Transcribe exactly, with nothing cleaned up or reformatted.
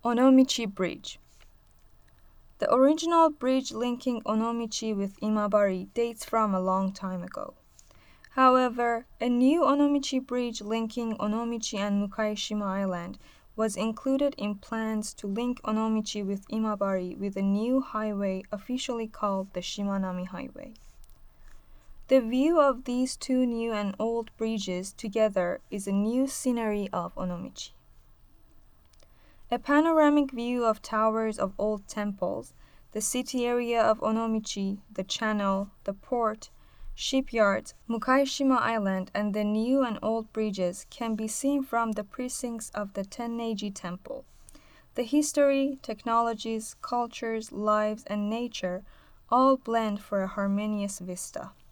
Onomichi Bridge. The original bridge linking Onomichi with Imabari dates from a long time ago. However, a new Onomichi Bridge linking Onomichi and Mukaishima Island was included in plans to link Onomichi with Imabari with a new highway officially called the Shimanami Highway. The view of these two new and old bridges together is a new scenery of Onomichi. A panoramic view of towers of old temples, the city area of Onomichi, the channel, the port, shipyards, Mukaishima Island, and the new and old bridges can be seen from the precincts of the Tenneiji Temple. The history, technologies, cultures, lives, and nature all blend for a harmonious vista.